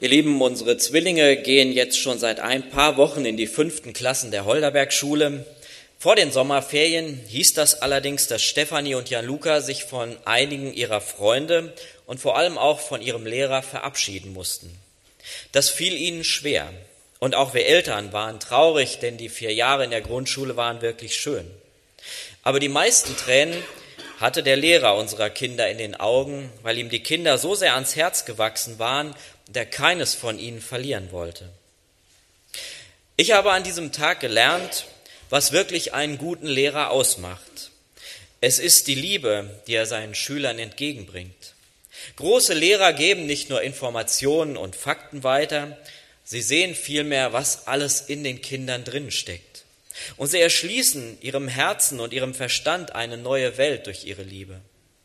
Ihr Lieben, unsere Zwillinge gehen jetzt schon seit ein paar Wochen in die 5. Klassen der Holderberg-Schule. Vor den Sommerferien hieß das allerdings, dass Stefanie und Gianluca sich von einigen ihrer Freunde und vor allem auch von ihrem Lehrer verabschieden mussten. Das fiel ihnen schwer. Und auch wir Eltern waren traurig, denn die 4 Jahre in der Grundschule waren wirklich schön. Aber die meisten Tränen hatte der Lehrer unserer Kinder in den Augen, weil ihm die Kinder so sehr ans Herz gewachsen waren und er keines von ihnen verlieren wollte. Ich habe an diesem Tag gelernt, was wirklich einen guten Lehrer ausmacht. Es ist die Liebe, die er seinen Schülern entgegenbringt. Große Lehrer geben nicht nur Informationen und Fakten weiter, sie sehen vielmehr, was alles in den Kindern drin steckt. Und sie erschließen ihrem Herzen und ihrem Verstand eine neue Welt durch ihre Liebe.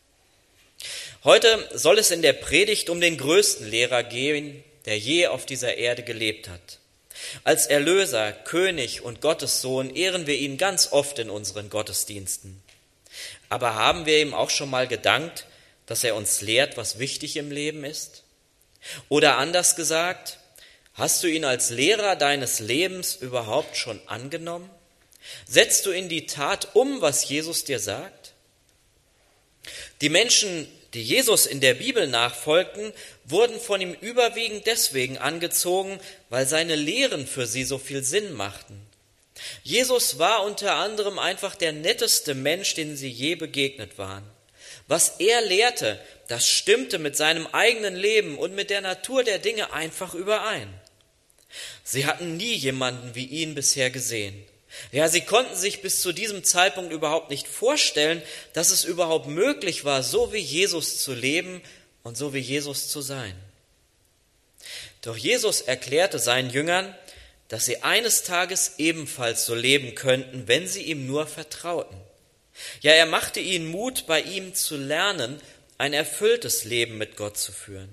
Heute soll es in der Predigt um den größten Lehrer gehen, der je auf dieser Erde gelebt hat. Als Erlöser, König und Gottessohn ehren wir ihn ganz oft in unseren Gottesdiensten. Aber haben wir ihm auch schon mal gedankt, dass er uns lehrt, was wichtig im Leben ist? Oder anders gesagt, hast du ihn als Lehrer deines Lebens überhaupt schon angenommen? Setzt du in die Tat um, was Jesus dir sagt? Die Menschen, die Jesus in der Bibel nachfolgten, wurden von ihm überwiegend deswegen angezogen, weil seine Lehren für sie so viel Sinn machten. Jesus war unter anderem einfach der netteste Mensch, den sie je begegnet waren. Was er lehrte, das stimmte mit seinem eigenen Leben und mit der Natur der Dinge einfach überein. Sie hatten nie jemanden wie ihn bisher gesehen. Ja, sie konnten sich bis zu diesem Zeitpunkt überhaupt nicht vorstellen, dass es überhaupt möglich war, so wie Jesus zu leben und so wie Jesus zu sein. Doch Jesus erklärte seinen Jüngern, dass sie eines Tages ebenfalls so leben könnten, wenn sie ihm nur vertrauten. Ja, er machte ihnen Mut, bei ihm zu lernen, ein erfülltes Leben mit Gott zu führen.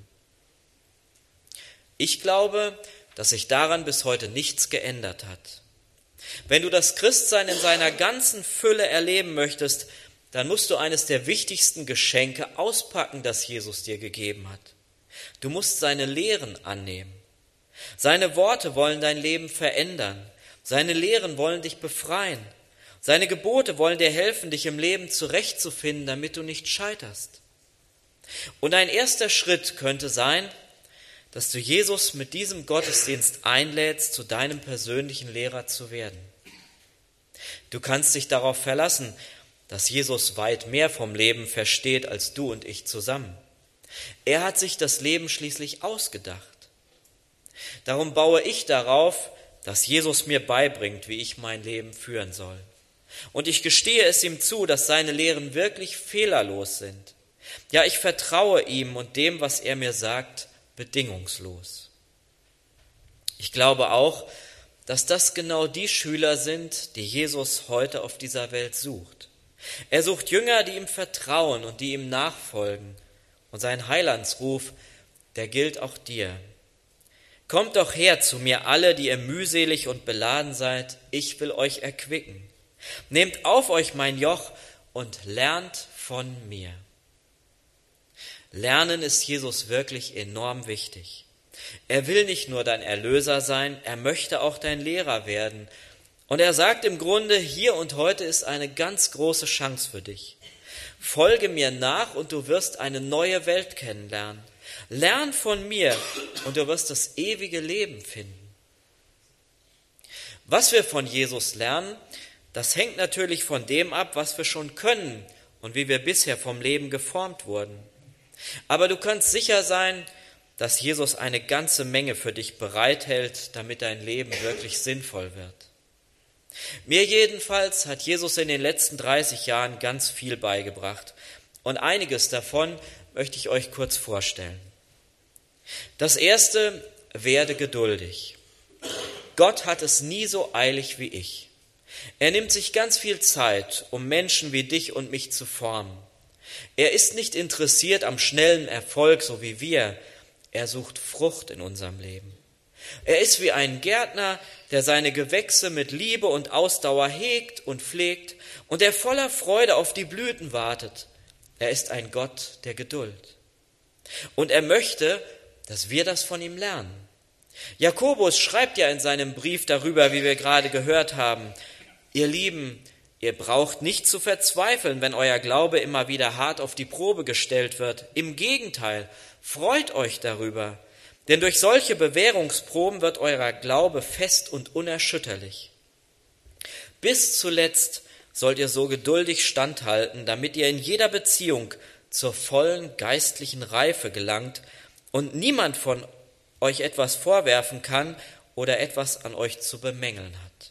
Ich glaube, dass sich daran bis heute nichts geändert hat. Wenn du das Christsein in seiner ganzen Fülle erleben möchtest, dann musst du eines der wichtigsten Geschenke auspacken, das Jesus dir gegeben hat. Du musst seine Lehren annehmen. Seine Worte wollen dein Leben verändern. Seine Lehren wollen dich befreien. Seine Gebote wollen dir helfen, dich im Leben zurechtzufinden, damit du nicht scheiterst. Und ein erster Schritt könnte sein, dass du Jesus mit diesem Gottesdienst einlädst, zu deinem persönlichen Lehrer zu werden. Du kannst dich darauf verlassen, dass Jesus weit mehr vom Leben versteht als du und ich zusammen. Er hat sich das Leben schließlich ausgedacht. Darum baue ich darauf, dass Jesus mir beibringt, wie ich mein Leben führen soll. Und ich gestehe es ihm zu, dass seine Lehren wirklich fehlerlos sind. Ja, ich vertraue ihm und dem, was er mir sagt, bedingungslos. Ich glaube auch, dass das genau die Schüler sind, die Jesus heute auf dieser Welt sucht. Er sucht Jünger, die ihm vertrauen und die ihm nachfolgen. Und sein Heilandsruf, der gilt auch dir. Kommt doch her zu mir alle, die ihr mühselig und beladen seid, ich will euch erquicken. Nehmt auf euch mein Joch und lernt von mir. Lernen ist Jesus wirklich enorm wichtig. Er will nicht nur dein Erlöser sein, er möchte auch dein Lehrer werden. Und er sagt im Grunde, hier und heute ist eine ganz große Chance für dich. Folge mir nach und du wirst eine neue Welt kennenlernen. Lern von mir und du wirst das ewige Leben finden. Was wir von Jesus lernen, das hängt natürlich von dem ab, was wir schon können und wie wir bisher vom Leben geformt wurden. Aber du kannst sicher sein, dass Jesus eine ganze Menge für dich bereithält, damit dein Leben wirklich sinnvoll wird. Mir jedenfalls hat Jesus in den letzten 30 Jahren ganz viel beigebracht und einiges davon möchte ich euch kurz vorstellen. Das erste, werde geduldig. Gott hat es nie so eilig wie ich. Er nimmt sich ganz viel Zeit, um Menschen wie dich und mich zu formen. Er ist nicht interessiert am schnellen Erfolg, so wie wir. Er sucht Frucht in unserem Leben. Er ist wie ein Gärtner, der seine Gewächse mit Liebe und Ausdauer hegt und pflegt und der voller Freude auf die Blüten wartet. Er ist ein Gott der Geduld. Und er möchte, dass wir das von ihm lernen. Jakobus schreibt ja in seinem Brief darüber, wie wir gerade gehört haben: Ihr Lieben, ihr braucht nicht zu verzweifeln, wenn euer Glaube immer wieder hart auf die Probe gestellt wird. Im Gegenteil, freut euch darüber, denn durch solche Bewährungsproben wird euer Glaube fest und unerschütterlich. Bis zuletzt sollt ihr so geduldig standhalten, damit ihr in jeder Beziehung zur vollen geistlichen Reife gelangt und niemand von euch etwas vorwerfen kann oder etwas an euch zu bemängeln hat.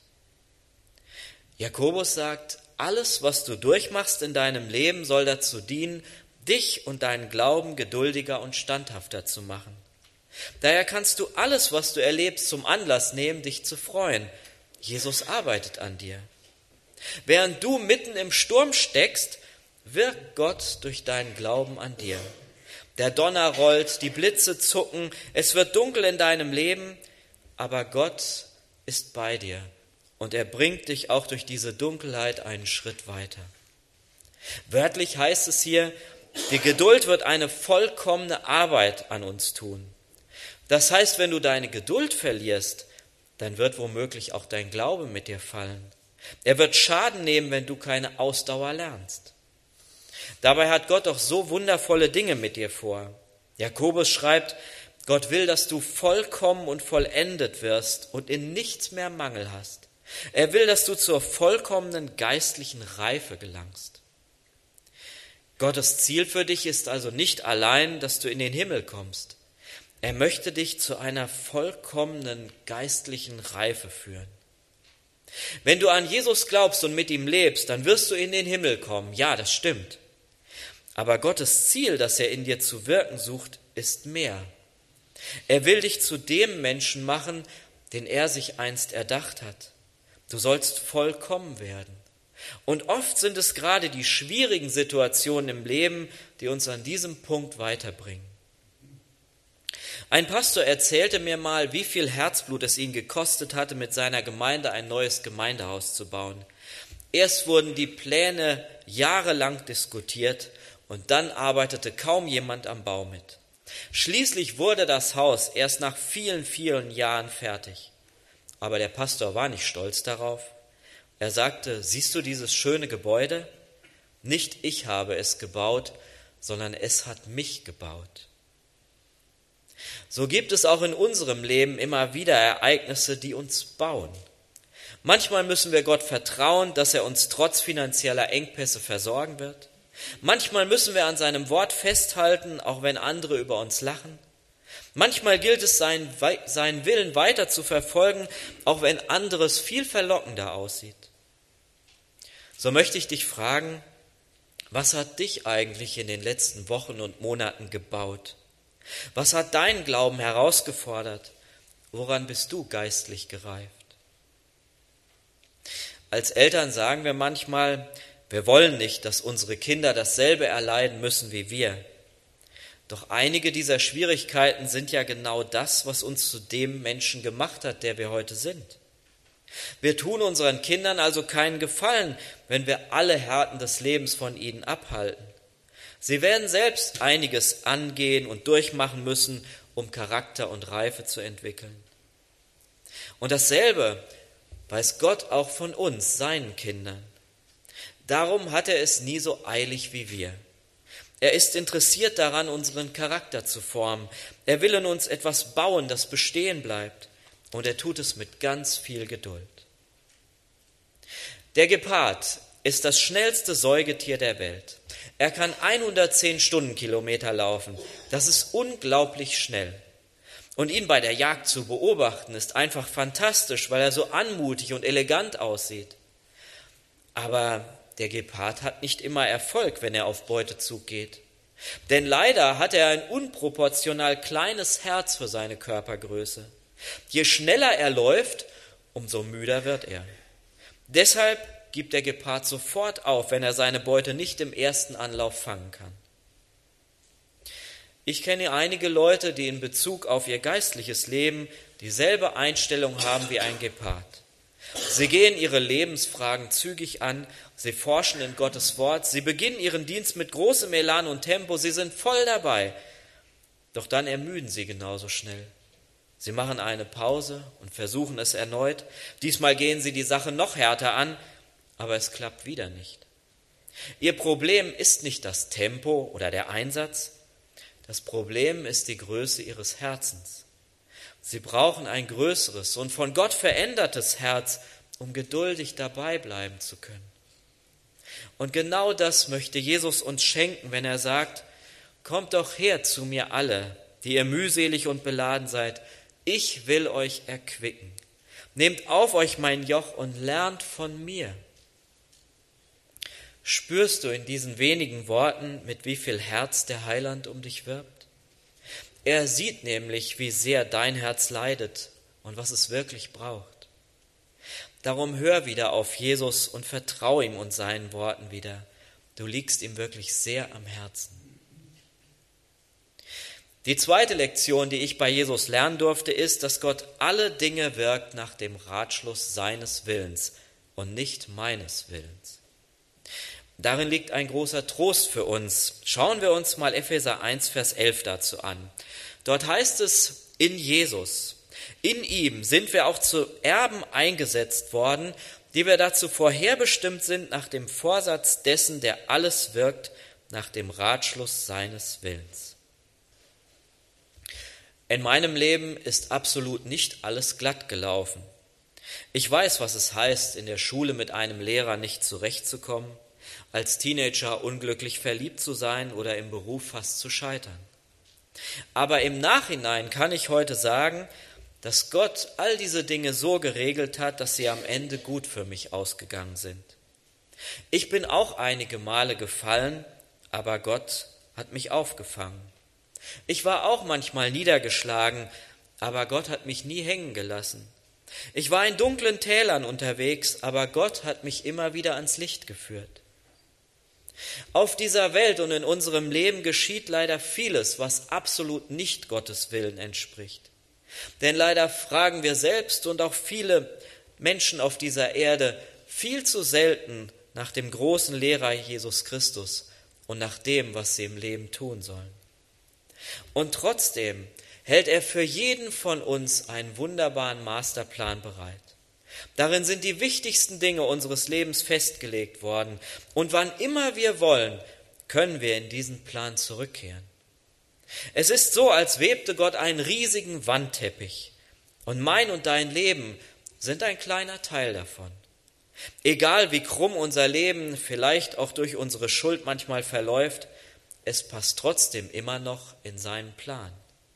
Jakobus sagt, alles, was du durchmachst in deinem Leben, soll dazu dienen, dich und deinen Glauben geduldiger und standhafter zu machen. Daher kannst du alles, was du erlebst, zum Anlass nehmen, dich zu freuen. Jesus arbeitet an dir. Während du mitten im Sturm steckst, wirkt Gott durch deinen Glauben an dir. Der Donner rollt, die Blitze zucken, es wird dunkel in deinem Leben, aber Gott ist bei dir und er bringt dich auch durch diese Dunkelheit einen Schritt weiter. Wörtlich heißt es hier, die Geduld wird eine vollkommene Arbeit an uns tun. Das heißt, wenn du deine Geduld verlierst, dann wird womöglich auch dein Glaube mit dir fallen. Er wird Schaden nehmen, wenn du keine Ausdauer lernst. Dabei hat Gott doch so wundervolle Dinge mit dir vor. Jakobus schreibt, Gott will, dass du vollkommen und vollendet wirst und in nichts mehr Mangel hast. Er will, dass du zur vollkommenen geistlichen Reife gelangst. Gottes Ziel für dich ist also nicht allein, dass du in den Himmel kommst. Er möchte dich zu einer vollkommenen geistlichen Reife führen. Wenn du an Jesus glaubst und mit ihm lebst, dann wirst du in den Himmel kommen. Ja, das stimmt. Aber Gottes Ziel, das er in dir zu wirken sucht, ist mehr. Er will dich zu dem Menschen machen, den er sich einst erdacht hat. Du sollst vollkommen werden. Und oft sind es gerade die schwierigen Situationen im Leben, die uns an diesem Punkt weiterbringen. Ein Pastor erzählte mir mal, wie viel Herzblut es ihn gekostet hatte, mit seiner Gemeinde ein neues Gemeindehaus zu bauen. Erst wurden die Pläne jahrelang diskutiert und dann arbeitete kaum jemand am Bau mit. Schließlich wurde das Haus erst nach vielen, vielen Jahren fertig. Aber der Pastor war nicht stolz darauf. Er sagte, siehst du dieses schöne Gebäude? Nicht ich habe es gebaut, sondern es hat mich gebaut. So gibt es auch in unserem Leben immer wieder Ereignisse, die uns bauen. Manchmal müssen wir Gott vertrauen, dass er uns trotz finanzieller Engpässe versorgen wird. Manchmal müssen wir an seinem Wort festhalten, auch wenn andere über uns lachen. Manchmal gilt es, seinen Willen weiter zu verfolgen, auch wenn anderes viel verlockender aussieht. So möchte ich dich fragen, was hat dich eigentlich in den letzten Wochen und Monaten gebaut? Was hat deinen Glauben herausgefordert? Woran bist du geistlich gereift? Als Eltern sagen wir manchmal, wir wollen nicht, dass unsere Kinder dasselbe erleiden müssen wie wir. Doch einige dieser Schwierigkeiten sind ja genau das, was uns zu dem Menschen gemacht hat, der wir heute sind. Wir tun unseren Kindern also keinen Gefallen, wenn wir alle Härten des Lebens von ihnen abhalten. Sie werden selbst einiges angehen und durchmachen müssen, um Charakter und Reife zu entwickeln. Und dasselbe weiß Gott auch von uns, seinen Kindern. Darum hat er es nie so eilig wie wir. Er ist interessiert daran, unseren Charakter zu formen. Er will in uns etwas bauen, das bestehen bleibt. Und er tut es mit ganz viel Geduld. Der Gepard ist das schnellste Säugetier der Welt. Er kann 110 Stundenkilometer laufen. Das ist unglaublich schnell. Und ihn bei der Jagd zu beobachten, ist einfach fantastisch, weil er so anmutig und elegant aussieht. Aber der Gepard hat nicht immer Erfolg, wenn er auf Beutezug geht. Denn leider hat er ein unproportional kleines Herz für seine Körpergröße. Je schneller er läuft, umso müder wird er. Deshalb gibt der Gepard sofort auf, wenn er seine Beute nicht im ersten Anlauf fangen kann. Ich kenne einige Leute, die in Bezug auf ihr geistliches Leben dieselbe Einstellung haben wie ein Gepard. Sie gehen ihre Lebensfragen zügig an, sie forschen in Gottes Wort, sie beginnen ihren Dienst mit großem Elan und Tempo, sie sind voll dabei. Doch dann ermüden sie genauso schnell. Sie machen eine Pause und versuchen es erneut. Diesmal gehen sie die Sache noch härter an, aber es klappt wieder nicht. Ihr Problem ist nicht das Tempo oder der Einsatz. Das Problem ist die Größe ihres Herzens. Sie brauchen ein größeres und von Gott verändertes Herz, um geduldig dabei bleiben zu können. Und genau das möchte Jesus uns schenken, wenn er sagt: Kommt doch her zu mir alle, die ihr mühselig und beladen seid. Ich will euch erquicken. Nehmt auf euch mein Joch und lernt von mir. Spürst du in diesen wenigen Worten, mit wie viel Herz der Heiland um dich wirbt? Er sieht nämlich, wie sehr dein Herz leidet und was es wirklich braucht. Darum hör wieder auf Jesus und vertrau ihm und seinen Worten wieder. Du liegst ihm wirklich sehr am Herzen. Die zweite Lektion, die ich bei Jesus lernen durfte, ist, dass Gott alle Dinge wirkt nach dem Ratschluss seines Willens und nicht meines Willens. Darin liegt ein großer Trost für uns. Schauen wir uns mal Epheser 1, Vers 11 dazu an. Dort heißt es: In Jesus, in ihm sind wir auch zu Erben eingesetzt worden, die wir dazu vorherbestimmt sind nach dem Vorsatz dessen, der alles wirkt, nach dem Ratschluss seines Willens. In meinem Leben ist absolut nicht alles glatt gelaufen. Ich weiß, was es heißt, in der Schule mit einem Lehrer nicht zurechtzukommen, als Teenager unglücklich verliebt zu sein oder im Beruf fast zu scheitern. Aber im Nachhinein kann ich heute sagen, dass Gott all diese Dinge so geregelt hat, dass sie am Ende gut für mich ausgegangen sind. Ich bin auch einige Male gefallen, aber Gott hat mich aufgefangen. Ich war auch manchmal niedergeschlagen, aber Gott hat mich nie hängen gelassen. Ich war in dunklen Tälern unterwegs, aber Gott hat mich immer wieder ans Licht geführt. Auf dieser Welt und in unserem Leben geschieht leider vieles, was absolut nicht Gottes Willen entspricht. Denn leider fragen wir selbst und auch viele Menschen auf dieser Erde viel zu selten nach dem großen Lehrer Jesus Christus und nach dem, was sie im Leben tun sollen. Und trotzdem hält er für jeden von uns einen wunderbaren Masterplan bereit. Darin sind die wichtigsten Dinge unseres Lebens festgelegt worden. Und wann immer wir wollen, können wir in diesen Plan zurückkehren. Es ist so, als webte Gott einen riesigen Wandteppich. Und mein und dein Leben sind ein kleiner Teil davon. Egal wie krumm unser Leben vielleicht auch durch unsere Schuld manchmal verläuft, es passt trotzdem immer noch in seinen Plan.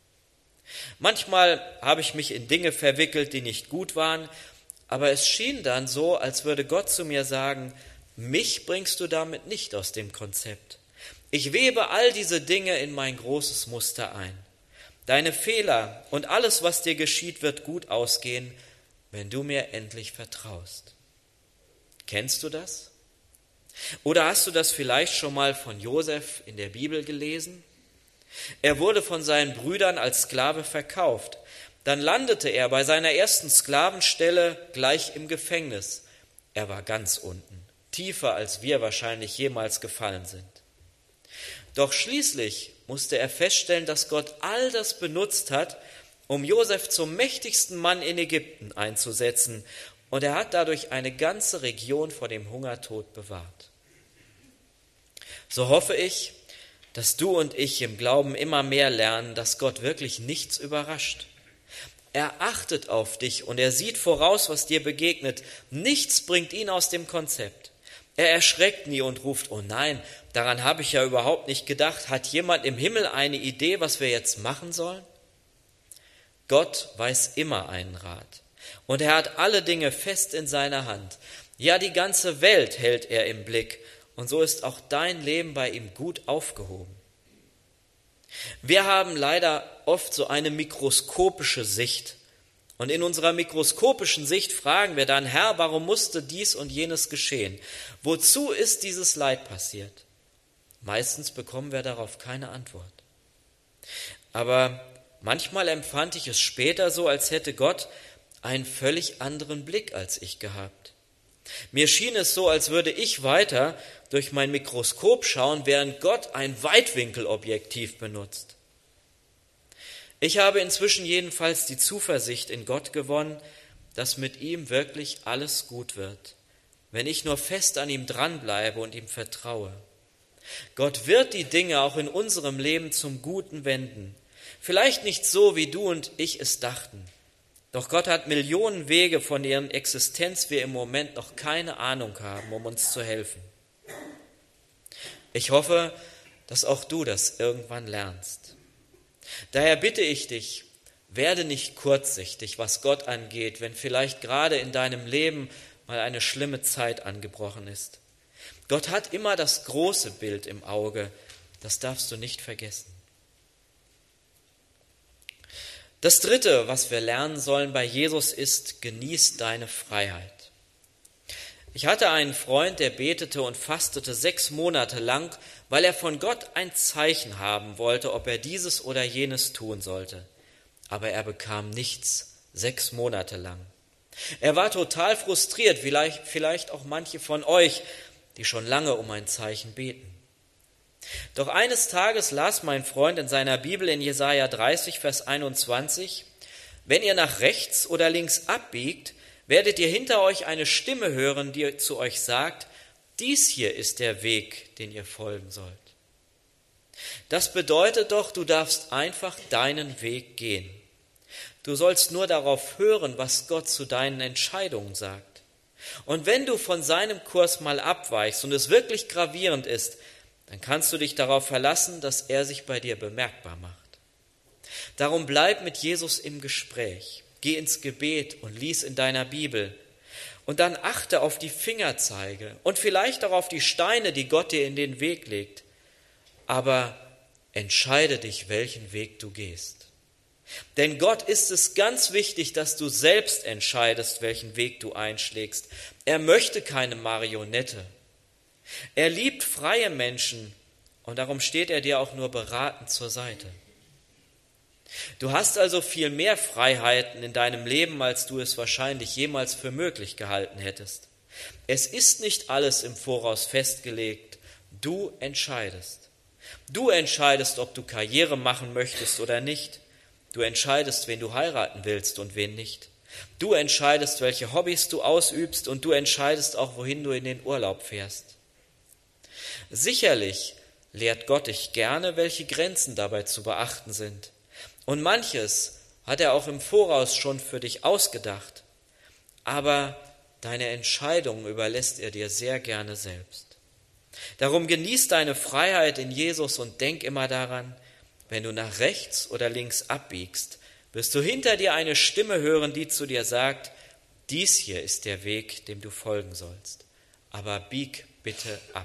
Manchmal habe ich mich in Dinge verwickelt, die nicht gut waren, aber es schien dann so, als würde Gott zu mir sagen: Mich bringst du damit nicht aus dem Konzept. Ich webe all diese Dinge in mein großes Muster ein. Deine Fehler und alles, was dir geschieht, wird gut ausgehen, wenn du mir endlich vertraust. Kennst du das? Oder hast du das vielleicht schon mal von Josef in der Bibel gelesen? Er wurde von seinen Brüdern als Sklave verkauft. Dann landete er bei seiner ersten Sklavenstelle gleich im Gefängnis. Er war ganz unten, tiefer als wir wahrscheinlich jemals gefallen sind. Doch schließlich musste er feststellen, dass Gott all das benutzt hat, um Josef zum mächtigsten Mann in Ägypten einzusetzen, und er hat dadurch eine ganze Region vor dem Hungertod bewahrt. So hoffe ich, dass du und ich im Glauben immer mehr lernen, dass Gott wirklich nichts überrascht. Er achtet auf dich und er sieht voraus, was dir begegnet. Nichts bringt ihn aus dem Konzept. Er erschreckt nie und ruft: Oh nein, daran habe ich ja überhaupt nicht gedacht. Hat jemand im Himmel eine Idee, was wir jetzt machen sollen? Gott weiß immer einen Rat. Und er hat alle Dinge fest in seiner Hand. Ja, die ganze Welt hält er im Blick. Und so ist auch dein Leben bei ihm gut aufgehoben. Wir haben leider oft so eine mikroskopische Sicht. Und in unserer mikroskopischen Sicht fragen wir dann: Herr, warum musste dies und jenes geschehen? Wozu ist dieses Leid passiert? Meistens bekommen wir darauf keine Antwort. Aber manchmal empfand ich es später so, als hätte Gott einen völlig anderen Blick als ich gehabt. Mir schien es so, als würde ich weiter durch mein Mikroskop schauen, während Gott ein Weitwinkelobjektiv benutzt. Ich habe inzwischen jedenfalls die Zuversicht in Gott gewonnen, dass mit ihm wirklich alles gut wird, wenn ich nur fest an ihm dranbleibe und ihm vertraue. Gott wird die Dinge auch in unserem Leben zum Guten wenden. Vielleicht nicht so, wie du und ich es dachten. Doch Gott hat Millionen Wege, von deren Existenz wir im Moment noch keine Ahnung haben, um uns zu helfen. Ich hoffe, dass auch du das irgendwann lernst. Daher bitte ich dich, werde nicht kurzsichtig, was Gott angeht, wenn vielleicht gerade in deinem Leben mal eine schlimme Zeit angebrochen ist. Gott hat immer das große Bild im Auge, das darfst du nicht vergessen. Das Dritte, was wir lernen sollen bei Jesus, ist: Genieß deine Freiheit. Ich hatte einen Freund, der betete und fastete 6 Monate lang, weil er von Gott ein Zeichen haben wollte, ob er dieses oder jenes tun sollte. Aber er bekam nichts, 6 Monate lang. Er war total frustriert, vielleicht auch manche von euch, die schon lange um ein Zeichen beten. Doch eines Tages las mein Freund in seiner Bibel in Jesaja 30, Vers 21: Wenn ihr nach rechts oder links abbiegt, werdet ihr hinter euch eine Stimme hören, die zu euch sagt: Dies hier ist der Weg, den ihr folgen sollt. Das bedeutet doch, du darfst einfach deinen Weg gehen. Du sollst nur darauf hören, was Gott zu deinen Entscheidungen sagt. Und wenn du von seinem Kurs mal abweichst und es wirklich gravierend ist, dann kannst du dich darauf verlassen, dass er sich bei dir bemerkbar macht. Darum bleib mit Jesus im Gespräch, geh ins Gebet und lies in deiner Bibel. Und dann achte auf die Fingerzeige und vielleicht auch auf die Steine, die Gott dir in den Weg legt. Aber entscheide dich, welchen Weg du gehst. Denn Gott ist es ganz wichtig, dass du selbst entscheidest, welchen Weg du einschlägst. Er möchte keine Marionette. Er liebt freie Menschen und darum steht er dir auch nur beratend zur Seite. Du hast also viel mehr Freiheiten in deinem Leben, als du es wahrscheinlich jemals für möglich gehalten hättest. Es ist nicht alles im Voraus festgelegt. Du entscheidest. Du entscheidest, ob du Karriere machen möchtest oder nicht. Du entscheidest, wen du heiraten willst und wen nicht. Du entscheidest, welche Hobbys du ausübst und du entscheidest auch, wohin du in den Urlaub fährst. Sicherlich lehrt Gott dich gerne, welche Grenzen dabei zu beachten sind. Und manches hat er auch im Voraus schon für dich ausgedacht. Aber deine Entscheidungen überlässt er dir sehr gerne selbst. Darum genieß deine Freiheit in Jesus und denk immer daran: Wenn du nach rechts oder links abbiegst, wirst du hinter dir eine Stimme hören, die zu dir sagt: Dies hier ist der Weg, dem du folgen sollst. Aber bieg bitte ab.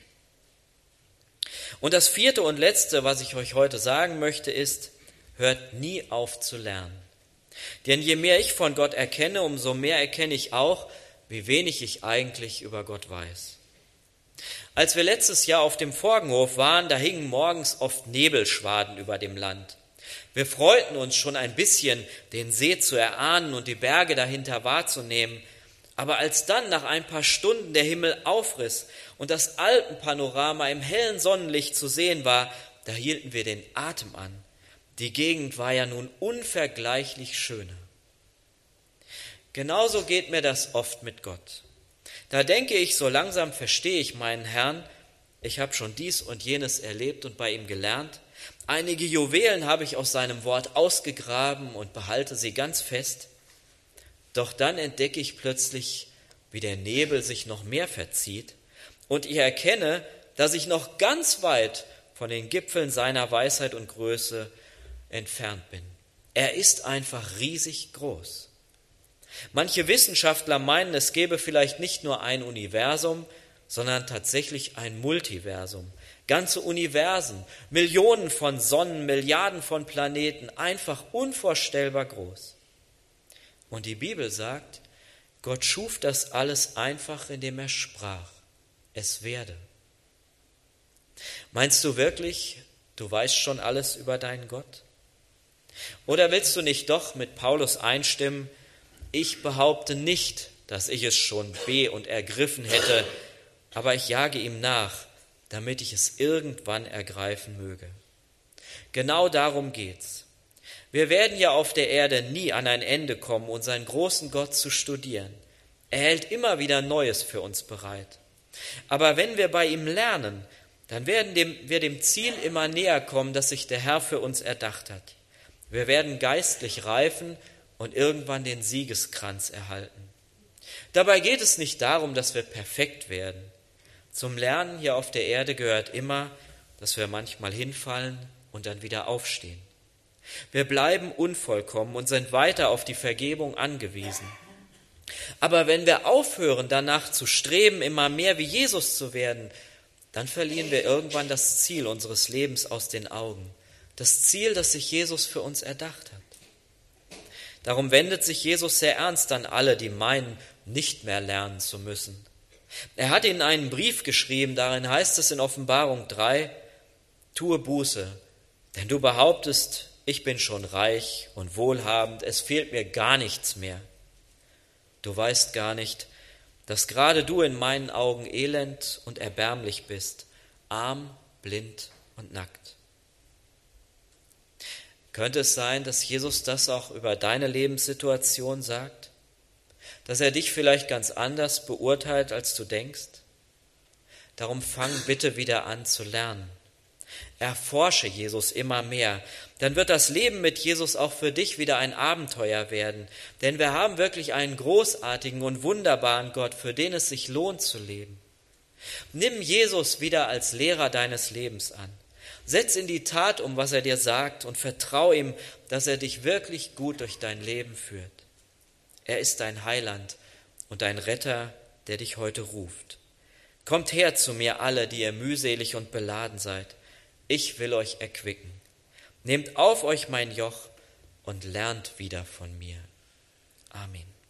Und das 4. und letzte, was ich euch heute sagen möchte, ist: Hört nie auf zu lernen. Denn je mehr ich von Gott erkenne, umso mehr erkenne ich auch, wie wenig ich eigentlich über Gott weiß. Als wir letztes Jahr auf dem Forgenhof waren, da hingen morgens oft Nebelschwaden über dem Land. Wir freuten uns schon ein bisschen, den See zu erahnen und die Berge dahinter wahrzunehmen. Aber als dann nach ein paar Stunden der Himmel aufriss und das Alpenpanorama im hellen Sonnenlicht zu sehen war, da hielten wir den Atem an. Die Gegend war ja nun unvergleichlich schöner. Genauso geht mir das oft mit Gott. Da denke ich, so langsam verstehe ich meinen Herrn. Ich habe schon dies und jenes erlebt und bei ihm gelernt. Einige Juwelen habe ich aus seinem Wort ausgegraben und behalte sie ganz fest. Doch dann entdecke ich plötzlich, wie der Nebel sich noch mehr verzieht und ich erkenne, dass ich noch ganz weit von den Gipfeln seiner Weisheit und Größe entfernt bin. Er ist einfach riesig groß. Manche Wissenschaftler meinen, es gäbe vielleicht nicht nur ein Universum, sondern tatsächlich ein Multiversum. Ganze Universen, Millionen von Sonnen, Milliarden von Planeten, einfach unvorstellbar groß. Und die Bibel sagt, Gott schuf das alles einfach, indem er sprach: Es werde. Meinst du wirklich, du weißt schon alles über deinen Gott? Oder willst du nicht doch mit Paulus einstimmen: Ich behaupte nicht, dass ich es schon und ergriffen hätte, aber ich jage ihm nach, damit ich es irgendwann ergreifen möge. Genau darum geht's. Wir werden ja auf der Erde nie an ein Ende kommen, unseren großen Gott zu studieren. Er hält immer wieder Neues für uns bereit. Aber wenn wir bei ihm lernen, dann werden wir dem Ziel immer näher kommen, das sich der Herr für uns erdacht hat. Wir werden geistlich reifen und irgendwann den Siegeskranz erhalten. Dabei geht es nicht darum, dass wir perfekt werden. Zum Lernen hier auf der Erde gehört immer, dass wir manchmal hinfallen und dann wieder aufstehen. Wir bleiben unvollkommen und sind weiter auf die Vergebung angewiesen. Aber wenn wir aufhören, danach zu streben, immer mehr wie Jesus zu werden, dann verlieren wir irgendwann das Ziel unseres Lebens aus den Augen. Das Ziel, das sich Jesus für uns erdacht hat. Darum wendet sich Jesus sehr ernst an alle, die meinen, nicht mehr lernen zu müssen. Er hat ihnen einen Brief geschrieben, darin heißt es in Offenbarung 3, tue Buße, denn du behauptest, ich bin schon reich und wohlhabend, es fehlt mir gar nichts mehr. Du weißt gar nicht, dass gerade du in meinen Augen elend und erbärmlich bist, arm, blind und nackt. Könnte es sein, dass Jesus das auch über deine Lebenssituation sagt? Dass er dich vielleicht ganz anders beurteilt, als du denkst? Darum fang bitte wieder an zu lernen. Erforsche Jesus immer mehr, dann wird das Leben mit Jesus auch für dich wieder ein Abenteuer werden. Denn wir haben wirklich einen großartigen und wunderbaren Gott, für den es sich lohnt zu leben. Nimm Jesus wieder als Lehrer deines Lebens an. Setz in die Tat um, was er dir sagt und vertrau ihm, dass er dich wirklich gut durch dein Leben führt. Er ist dein Heiland und dein Retter, der dich heute ruft. Kommt her zu mir alle, die ihr mühselig und beladen seid. Ich will euch erquicken. Nehmt auf euch mein Joch und lernt wieder von mir. Amen.